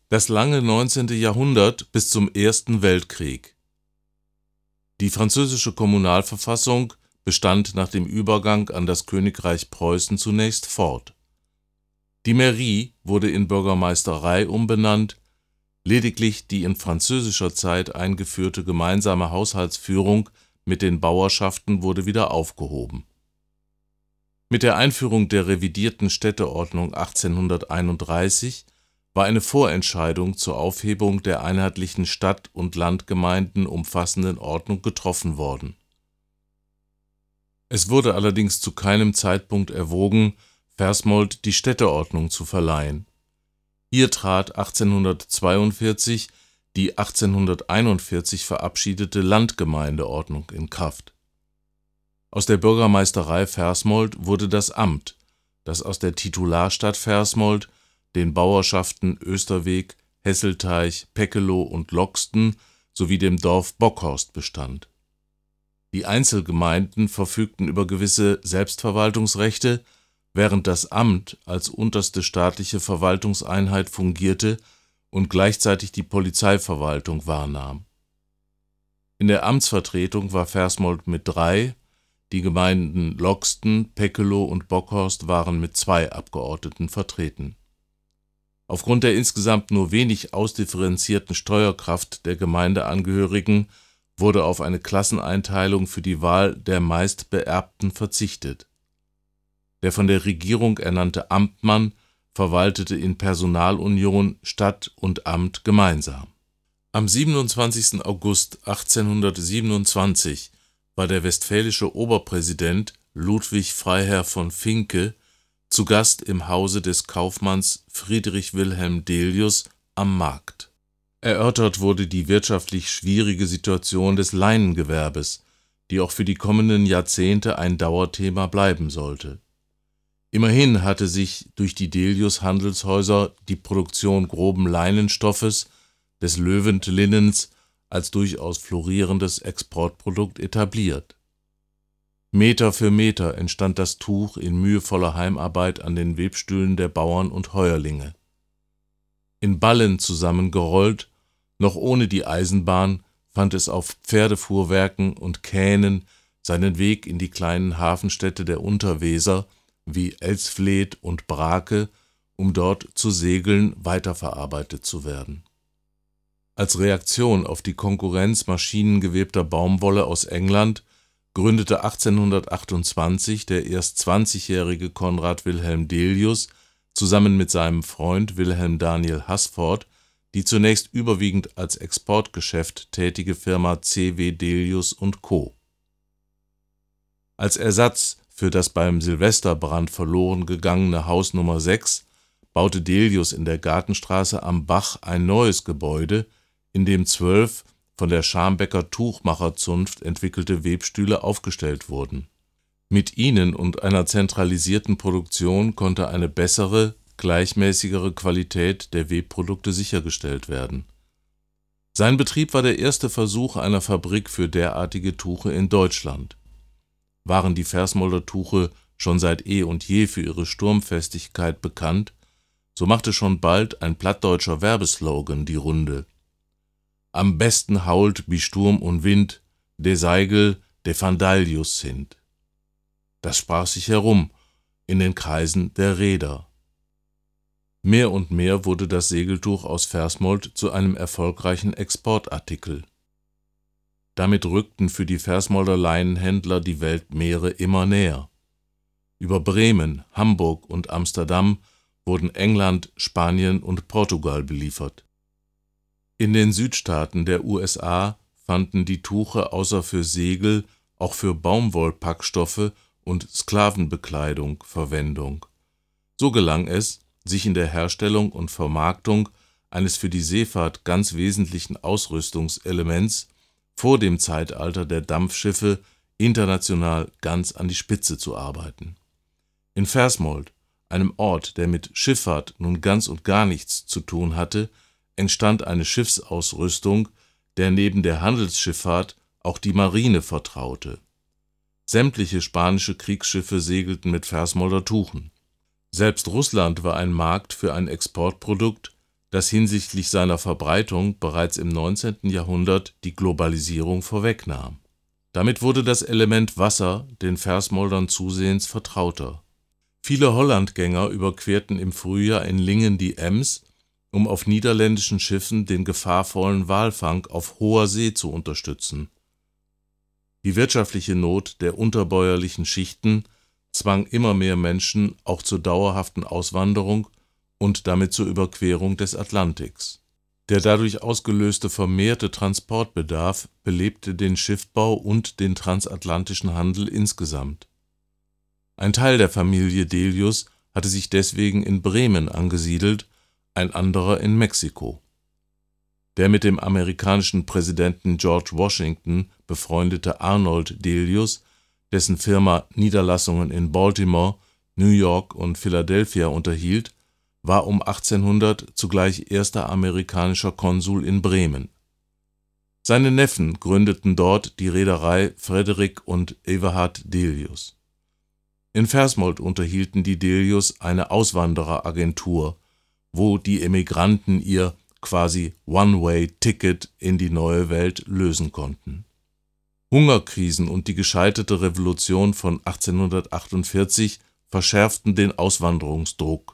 Das lange 19. Jahrhundert bis zum Ersten Weltkrieg. Die französische Kommunalverfassung bestand nach dem Übergang an das Königreich Preußen zunächst fort. Die Mairie wurde in Bürgermeisterei umbenannt, lediglich die in französischer Zeit eingeführte gemeinsame Haushaltsführung mit den Bauerschaften wurde wieder aufgehoben. Mit der Einführung der revidierten Städteordnung 1831 war eine Vorentscheidung zur Aufhebung der einheitlichen Stadt- und Landgemeinden umfassenden Ordnung getroffen worden. Es wurde allerdings zu keinem Zeitpunkt erwogen, Versmold die Städteordnung zu verleihen. Hier trat 1842 die 1841 verabschiedete Landgemeindeordnung in Kraft. Aus der Bürgermeisterei Versmold wurde das Amt, das aus der Titularstadt Versmold, den Bauerschaften Österweg, Hesselteich, Peckelow und Loxten sowie dem Dorf Bockhorst bestand. Die Einzelgemeinden verfügten über gewisse Selbstverwaltungsrechte, während das Amt als unterste staatliche Verwaltungseinheit fungierte und gleichzeitig die Polizeiverwaltung wahrnahm. In der Amtsvertretung war Versmold mit 3, die Gemeinden Loxten, Peckelow und Bockhorst waren mit 2 Abgeordneten vertreten. Aufgrund der insgesamt nur wenig ausdifferenzierten Steuerkraft der Gemeindeangehörigen wurde auf eine Klasseneinteilung für die Wahl der meistbeerbten verzichtet. Der von der Regierung ernannte Amtmann verwaltete in Personalunion Stadt und Amt gemeinsam. Am 27. August 1827 war der westfälische Oberpräsident Ludwig Freiherr von Vincke zu Gast im Hause des Kaufmanns Friedrich Wilhelm Delius am Markt. Erörtert wurde die wirtschaftlich schwierige Situation des Leinengewerbes, die auch für die kommenden Jahrzehnte ein Dauerthema bleiben sollte. Immerhin hatte sich durch die Delius-Handelshäuser die Produktion groben Leinenstoffes, des Löwent-Linnens, als durchaus florierendes Exportprodukt etabliert. Meter für Meter entstand das Tuch in mühevoller Heimarbeit an den Webstühlen der Bauern und Heuerlinge. In Ballen zusammengerollt, noch ohne die Eisenbahn, fand es auf Pferdefuhrwerken und Kähnen seinen Weg in die kleinen Hafenstädte der Unterweser wie Elsfleth und Brake, um dort zu Segeln weiterverarbeitet zu werden. Als Reaktion auf die Konkurrenz maschinengewebter Baumwolle aus England gründete 1828 der erst 20-jährige Konrad Wilhelm Delius zusammen mit seinem Freund Wilhelm Daniel Haßford die zunächst überwiegend als Exportgeschäft tätige Firma C.W. Delius & Co. Als Ersatz für das beim Silvesterbrand verloren gegangene Haus Nummer 6 baute Delius in der Gartenstraße am Bach ein neues Gebäude, in dem 12 von der Schambecker Tuchmacherzunft entwickelte Webstühle aufgestellt wurden. Mit ihnen und einer zentralisierten Produktion konnte eine bessere, gleichmäßigere Qualität der Webprodukte sichergestellt werden. Sein Betrieb war der erste Versuch einer Fabrik für derartige Tuche in Deutschland. Waren die Versmolder Tuche schon seit eh und je für ihre Sturmfestigkeit bekannt, so machte schon bald ein plattdeutscher Werbeslogan die Runde: Am besten hault bi Sturm und Wind, de Seigel, de Vandalius sind. Das sprach sich herum, in den Kreisen der Reeder. Mehr und mehr wurde das Segeltuch aus Versmold zu einem erfolgreichen Exportartikel. Damit rückten für die Versmolder Leinenhändler die Weltmeere immer näher. Über Bremen, Hamburg und Amsterdam wurden England, Spanien und Portugal beliefert. In den Südstaaten der USA fanden die Tuche außer für Segel auch für Baumwollpackstoffe und Sklavenbekleidung Verwendung. So gelang es, sich in der Herstellung und Vermarktung eines für die Seefahrt ganz wesentlichen Ausrüstungselements vor dem Zeitalter der Dampfschiffe international ganz an die Spitze zu arbeiten. In Versmold, einem Ort, der mit Schifffahrt nun ganz und gar nichts zu tun hatte, entstand eine Schiffsausrüstung, der neben der Handelsschifffahrt auch die Marine vertraute. Sämtliche spanische Kriegsschiffe segelten mit Versmolder Tuchen. Selbst Russland war ein Markt für ein Exportprodukt, das hinsichtlich seiner Verbreitung bereits im 19. Jahrhundert die Globalisierung vorwegnahm. Damit wurde das Element Wasser den Versmoldern zusehends vertrauter. Viele Hollandgänger überquerten im Frühjahr in Lingen die Ems, um auf niederländischen Schiffen den gefahrvollen Walfang auf hoher See zu unterstützen. Die wirtschaftliche Not der unterbäuerlichen Schichten zwang immer mehr Menschen auch zur dauerhaften Auswanderung und damit zur Überquerung des Atlantiks. Der dadurch ausgelöste vermehrte Transportbedarf belebte den Schiffbau und den transatlantischen Handel insgesamt. Ein Teil der Familie Delius hatte sich deswegen in Bremen angesiedelt, ein anderer in Mexiko. Der mit dem amerikanischen Präsidenten George Washington befreundete Arnold Delius, dessen Firma Niederlassungen in Baltimore, New York und Philadelphia unterhielt, war um 1800 zugleich erster amerikanischer Konsul in Bremen. Seine Neffen gründeten dort die Reederei Frederick und Everhard Delius. In Versmold unterhielten die Delius eine Auswandereragentur, wo die Emigranten ihr quasi One-Way-Ticket in die neue Welt lösen konnten. Hungerkrisen und die gescheiterte Revolution von 1848 verschärften den Auswanderungsdruck.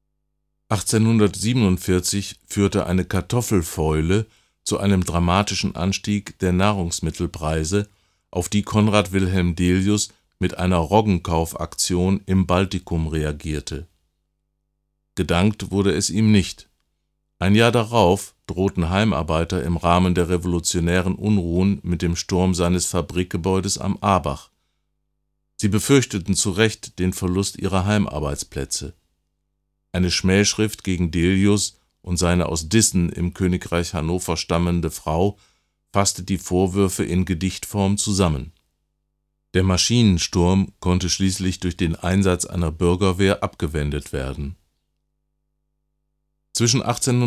1847 führte eine Kartoffelfäule zu einem dramatischen Anstieg der Nahrungsmittelpreise, auf die Konrad Wilhelm Delius mit einer Roggenkaufaktion im Baltikum reagierte. Gedankt wurde es ihm nicht. Ein Jahr darauf drohten Heimarbeiter im Rahmen der revolutionären Unruhen mit dem Sturm seines Fabrikgebäudes am Aabach. Sie befürchteten zu Recht den Verlust ihrer Heimarbeitsplätze. Eine Schmähschrift gegen Delius und seine aus Dissen im Königreich Hannover stammende Frau fasste die Vorwürfe in Gedichtform zusammen. Der Maschinensturm konnte schließlich durch den Einsatz einer Bürgerwehr abgewendet werden. Zwischen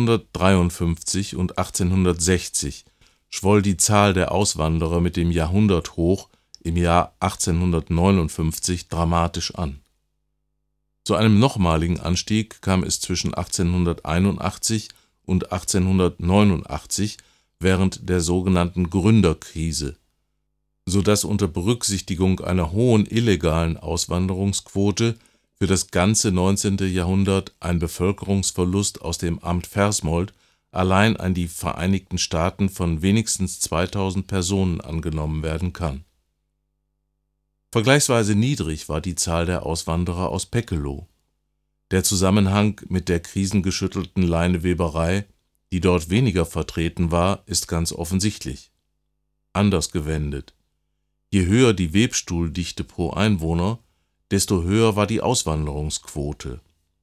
1853 und 1860 schwoll die Zahl der Auswanderer mit dem Jahrhunderthoch im Jahr 1859 dramatisch an. Zu einem nochmaligen Anstieg kam es zwischen 1881 und 1889 während der sogenannten Gründerkrise, sodass unter Berücksichtigung einer hohen illegalen Auswanderungsquote für das ganze 19. Jahrhundert ein Bevölkerungsverlust aus dem Amt Versmold allein an die Vereinigten Staaten von wenigstens 2000 Personen angenommen werden kann. Vergleichsweise niedrig war die Zahl der Auswanderer aus Peckeloh. Der Zusammenhang mit der krisengeschüttelten Leineweberei, die dort weniger vertreten war, ist ganz offensichtlich. Anders gewendet: Je höher die Webstuhldichte pro Einwohner, desto höher war die Auswanderungsquote.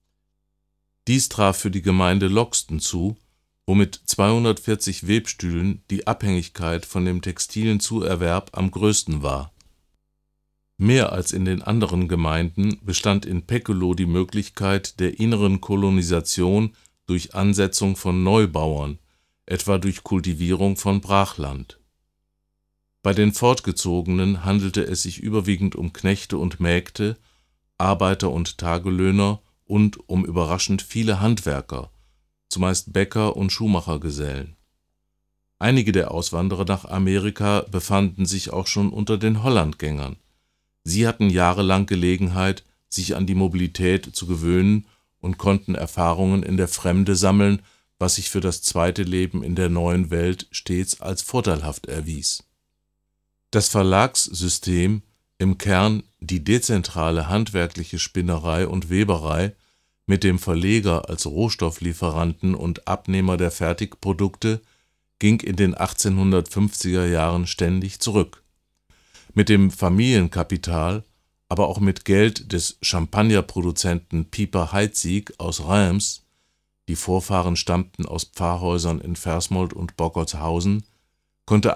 Dies traf für die Gemeinde Loxten zu, wo mit 240 Webstühlen die Abhängigkeit von dem textilen Zuerwerb am größten war. Mehr als in den anderen Gemeinden bestand in Peckeloh die Möglichkeit der inneren Kolonisation durch Ansetzung von Neubauern, etwa durch Kultivierung von Brachland. Bei den Fortgezogenen handelte es sich überwiegend um Knechte und Mägde, Arbeiter und Tagelöhner und um überraschend viele Handwerker, zumeist Bäcker und Schuhmachergesellen. Einige der Auswanderer nach Amerika befanden sich auch schon unter den Hollandgängern. Sie hatten jahrelang Gelegenheit, sich an die Mobilität zu gewöhnen und konnten Erfahrungen in der Fremde sammeln, was sich für das zweite Leben in der neuen Welt stets als vorteilhaft erwies. Das Verlagssystem, im Kern die dezentrale handwerkliche Spinnerei und Weberei, mit dem Verleger als Rohstofflieferanten und Abnehmer der Fertigprodukte, ging in den 1850er Jahren ständig zurück. Mit dem Familienkapital, aber auch mit Geld des Champagnerproduzenten Pieper Heidsieck aus Reims, die Vorfahren stammten aus Pfarrhäusern in Versmold und Bockertshausen, konnte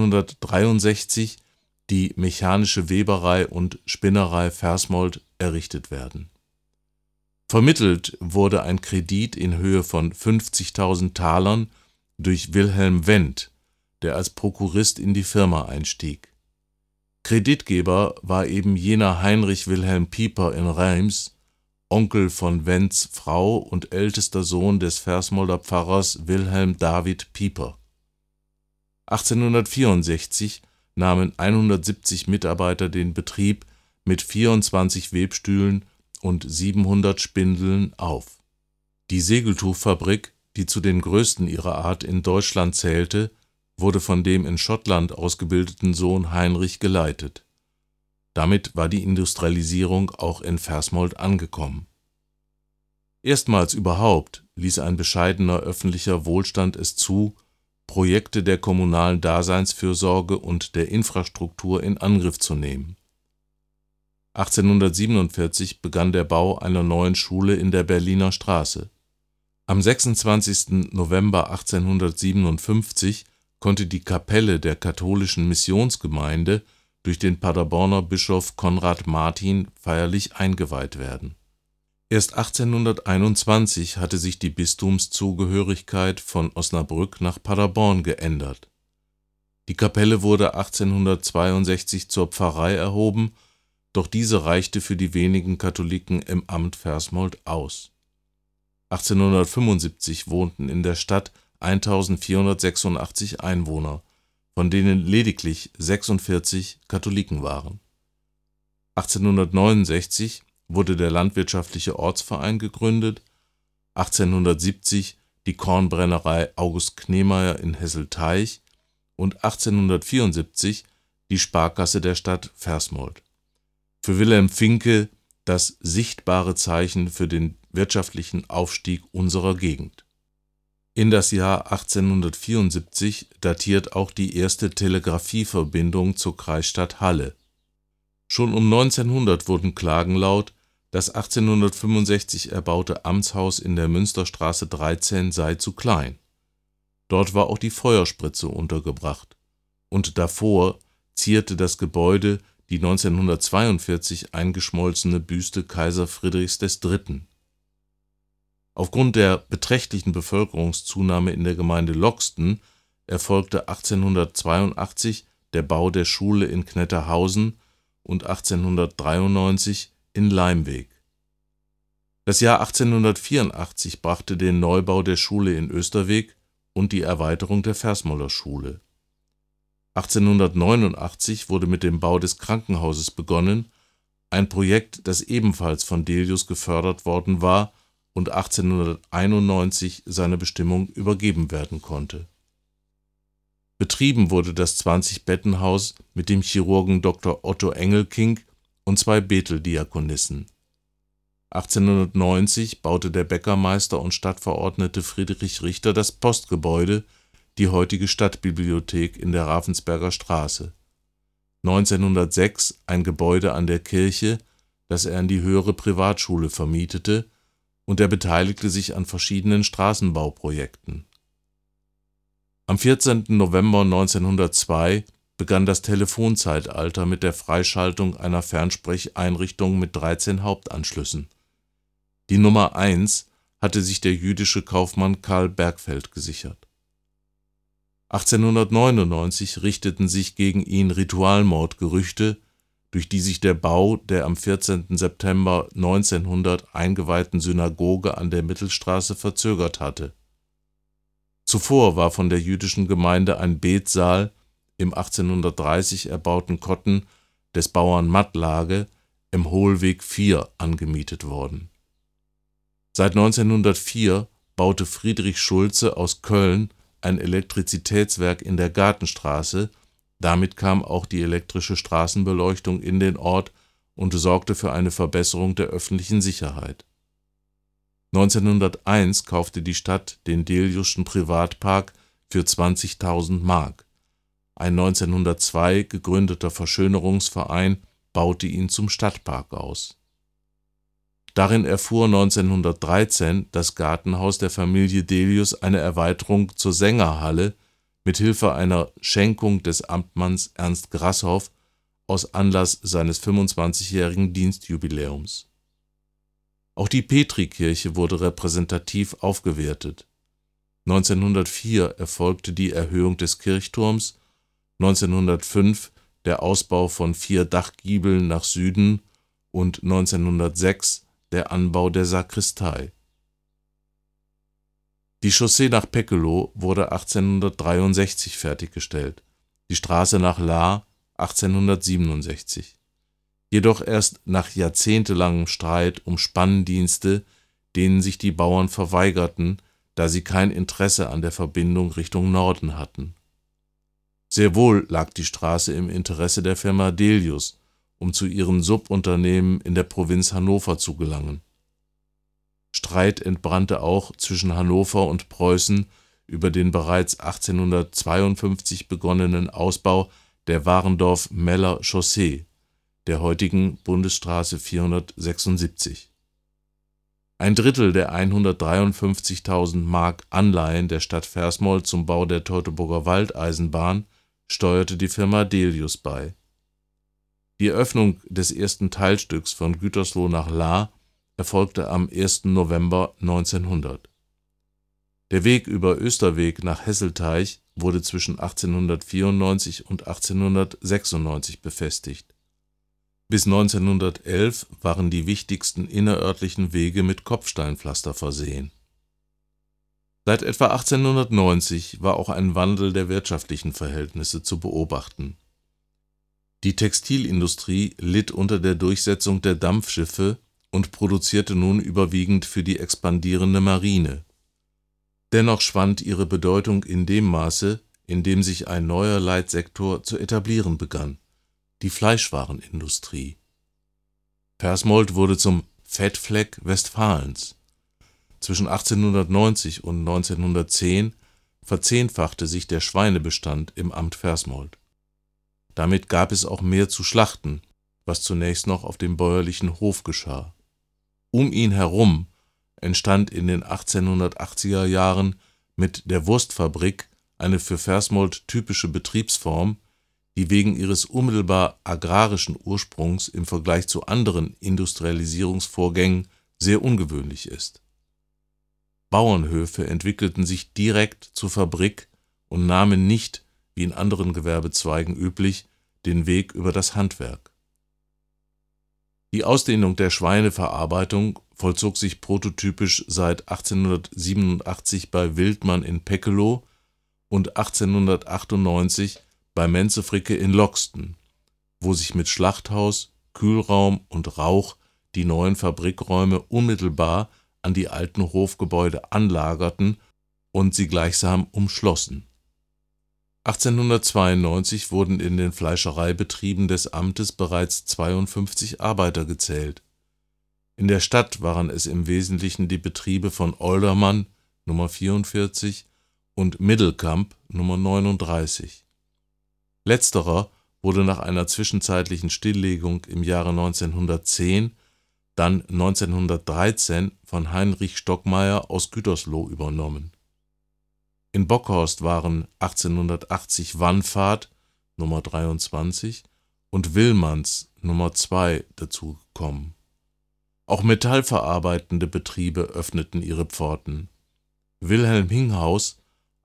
1863 die mechanische Weberei und Spinnerei Versmold errichtet werden. Vermittelt wurde ein Kredit in Höhe von 50.000 Talern durch Wilhelm Wendt, der als Prokurist in die Firma einstieg. Kreditgeber war eben jener Heinrich Wilhelm Pieper in Reims, Onkel von Wendts Frau und ältester Sohn des Versmolder Pfarrers Wilhelm David Pieper. 1864 nahmen 170 Mitarbeiter den Betrieb mit 24 Webstühlen und 700 Spindeln auf. Die Segeltuchfabrik, die zu den größten ihrer Art in Deutschland zählte, wurde von dem in Schottland ausgebildeten Sohn Heinrich geleitet. Damit war die Industrialisierung auch in Versmold angekommen. Erstmals überhaupt ließ ein bescheidener öffentlicher Wohlstand es zu, Projekte der kommunalen Daseinsfürsorge und der Infrastruktur in Angriff zu nehmen. 1847 begann der Bau einer neuen Schule in der Berliner Straße. Am 26. November 1857 konnte die Kapelle der katholischen Missionsgemeinde durch den Paderborner Bischof Konrad Martin feierlich eingeweiht werden. Erst 1821 hatte sich die Bistumszugehörigkeit von Osnabrück nach Paderborn geändert. Die Kapelle wurde 1862 zur Pfarrei erhoben, doch diese reichte für die wenigen Katholiken im Amt Versmold aus. 1875 wohnten in der Stadt 1486 Einwohner, von denen lediglich 46 Katholiken waren. 1869 wurde der Landwirtschaftliche Ortsverein gegründet, 1870 die Kornbrennerei August Knemeyer in Hesselteich und 1874 die Sparkasse der Stadt Versmold. Für Wilhelm Finke das sichtbare Zeichen für den wirtschaftlichen Aufstieg unserer Gegend. In das Jahr 1874 datiert auch die erste Telegrafieverbindung zur Kreisstadt Halle. Schon um 1900 wurden Klagen laut, das 1865 erbaute Amtshaus in der Münsterstraße 13 sei zu klein. Dort war auch die Feuerspritze untergebracht, und davor zierte das Gebäude die 1942 eingeschmolzene Büste Kaiser Friedrichs III. Aufgrund der beträchtlichen Bevölkerungszunahme in der Gemeinde Loxten erfolgte 1882 der Bau der Schule in Knetterhausen und 1893 in Leimweg. Das Jahr 1884 brachte den Neubau der Schule in Österweg und die Erweiterung der Versmolder Schule. 1889 wurde mit dem Bau des Krankenhauses begonnen, ein Projekt, das ebenfalls von Delius gefördert worden war und 1891 seiner Bestimmung übergeben werden konnte. Betrieben wurde das 20-Bettenhaus mit dem Chirurgen Dr. Otto Engelking und 2 Bethel-Diakonissen. 1890 baute der Bäckermeister und Stadtverordnete Friedrich Richter das Postgebäude, die heutige Stadtbibliothek in der Ravensberger Straße. 1906 ein Gebäude an der Kirche, das er an die Höhere Privatschule vermietete, und er beteiligte sich an verschiedenen Straßenbauprojekten. Am 14. November 1902 begann das Telefonzeitalter mit der Freischaltung einer Fernsprecheinrichtung mit 13 Hauptanschlüssen. Die Nummer 1 hatte sich der jüdische Kaufmann Karl Bergfeld gesichert. 1899 richteten sich gegen ihn Ritualmordgerüchte, durch die sich der Bau der am 14. September 1900 eingeweihten Synagoge an der Mittelstraße verzögert hatte. Zuvor war von der jüdischen Gemeinde ein Betsaal im 1830 erbauten Kotten des Bauern Mattlage im Hohlweg 4 angemietet worden. Seit 1904 baute Friedrich Schulze aus Köln ein Elektrizitätswerk in der Gartenstraße, damit kam auch die elektrische Straßenbeleuchtung in den Ort und sorgte für eine Verbesserung der öffentlichen Sicherheit. 1901 kaufte die Stadt den Deliuschen Privatpark für 20.000 Mark. Ein 1902 gegründeter Verschönerungsverein baute ihn zum Stadtpark aus. Darin erfuhr 1913 das Gartenhaus der Familie Delius eine Erweiterung zur Sängerhalle mit Hilfe einer Schenkung des Amtmanns Ernst Grasshoff aus Anlass seines 25-jährigen Dienstjubiläums. Auch die Petrikirche wurde repräsentativ aufgewertet. 1904 erfolgte die Erhöhung des Kirchturms, 1905 der Ausbau von 4 Dachgiebeln nach Süden und 1906 der Anbau der Sakristei. Die Chaussee nach Pekkelo wurde 1863 fertiggestellt, die Straße nach Lahr 1867. Jedoch erst nach jahrzehntelangem Streit um Spanndienste, denen sich die Bauern verweigerten, da sie kein Interesse an der Verbindung Richtung Norden hatten. Sehr wohl lag die Straße im Interesse der Firma Delius, um zu ihren Subunternehmen in der Provinz Hannover zu gelangen. Streit entbrannte auch zwischen Hannover und Preußen über den bereits 1852 begonnenen Ausbau der Warendorf-Meller Chaussee, der heutigen Bundesstraße 476. Ein Drittel der 153.000 Mark Anleihen der Stadt Versmold zum Bau der Teutoburger Waldeisenbahn steuerte die Firma Delius bei. Die Eröffnung des ersten Teilstücks von Gütersloh nach Lahr erfolgte am 1. November 1900. Der Weg über Österweg nach Hesselteich wurde zwischen 1894 und 1896 befestigt. Bis 1911 waren die wichtigsten innerörtlichen Wege mit Kopfsteinpflaster versehen. Seit etwa 1890 war auch ein Wandel der wirtschaftlichen Verhältnisse zu beobachten. Die Textilindustrie litt unter der Durchsetzung der Dampfschiffe und produzierte nun überwiegend für die expandierende Marine. Dennoch schwand ihre Bedeutung in dem Maße, in dem sich ein neuer Leitsektor zu etablieren begann: die Fleischwarenindustrie. Versmold wurde zum Fettfleck Westfalens. Zwischen 1890 und 1910 verzehnfachte sich der Schweinebestand im Amt Versmold. Damit gab es auch mehr zu schlachten, was zunächst noch auf dem bäuerlichen Hof geschah. Um ihn herum entstand in den 1880er Jahren mit der Wurstfabrik eine für Versmold typische Betriebsform, die wegen ihres unmittelbar agrarischen Ursprungs im Vergleich zu anderen Industrialisierungsvorgängen sehr ungewöhnlich ist. Bauernhöfe entwickelten sich direkt zur Fabrik und nahmen nicht, wie in anderen Gewerbezweigen üblich, den Weg über das Handwerk. Die Ausdehnung der Schweineverarbeitung vollzog sich prototypisch seit 1887 bei Wildmann in Pekkelo und 1898 bei Menze-Fricke in Loxten, wo sich mit Schlachthaus, Kühlraum und Rauch die neuen Fabrikräume unmittelbar an die alten Hofgebäude anlagerten und sie gleichsam umschlossen. 1892 wurden in den Fleischereibetrieben des Amtes bereits 52 Arbeiter gezählt. In der Stadt waren es im Wesentlichen die Betriebe von Oldermann Nr. 44 und Middelkamp Nr. 39. Letzterer wurde nach einer zwischenzeitlichen Stilllegung im Jahre 1910 dann 1913 von Heinrich Stockmeier aus Gütersloh übernommen. In Bockhorst waren 1880 Wannfahrt Nr. 23 und Willmanns Nr. 2 dazugekommen. Auch metallverarbeitende Betriebe öffneten ihre Pforten. Wilhelm Hinghaus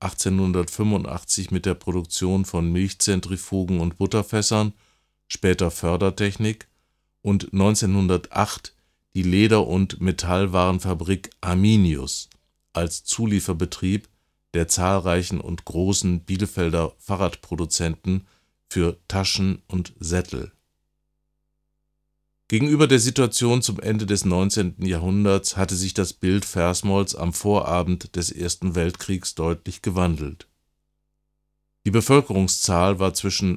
1885 mit der Produktion von Milchzentrifugen und Butterfässern, später Fördertechnik, und 1908 die Leder- und Metallwarenfabrik Arminius als Zulieferbetrieb der zahlreichen und großen Bielefelder Fahrradproduzenten für Taschen und Sättel. Gegenüber der Situation zum Ende des 19. Jahrhunderts hatte sich das Bild Versmolds am Vorabend des Ersten Weltkriegs deutlich gewandelt. Die Bevölkerungszahl war zwischen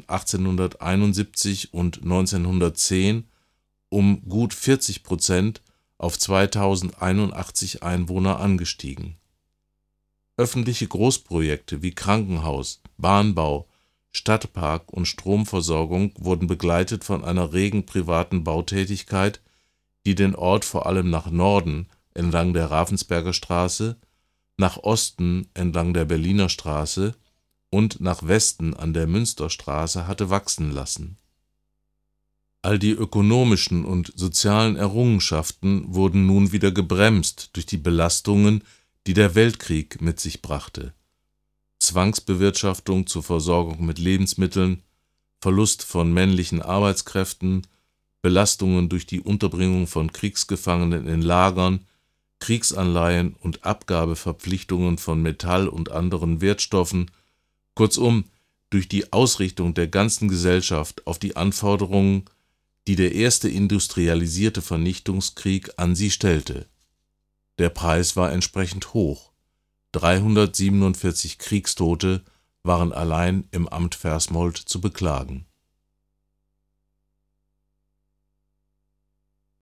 1871 und 1910 um gut 40% auf 2081 Einwohner angestiegen. Öffentliche Großprojekte wie Krankenhaus, Bahnbau, Stadtpark und Stromversorgung wurden begleitet von einer regen privaten Bautätigkeit, die den Ort vor allem nach Norden entlang der Ravensberger Straße, nach Osten entlang der Berliner Straße und nach Westen an der Münsterstraße hatte wachsen lassen. All die ökonomischen und sozialen Errungenschaften wurden nun wieder gebremst durch die Belastungen, die der Weltkrieg mit sich brachte: Zwangsbewirtschaftung zur Versorgung mit Lebensmitteln, Verlust von männlichen Arbeitskräften, Belastungen durch die Unterbringung von Kriegsgefangenen in Lagern, Kriegsanleihen und Abgabeverpflichtungen von Metall und anderen Wertstoffen, kurzum durch die Ausrichtung der ganzen Gesellschaft auf die Anforderungen, die der erste industrialisierte Vernichtungskrieg an sie stellte. Der Preis war entsprechend hoch: 347 Kriegstote waren allein im Amt Versmold zu beklagen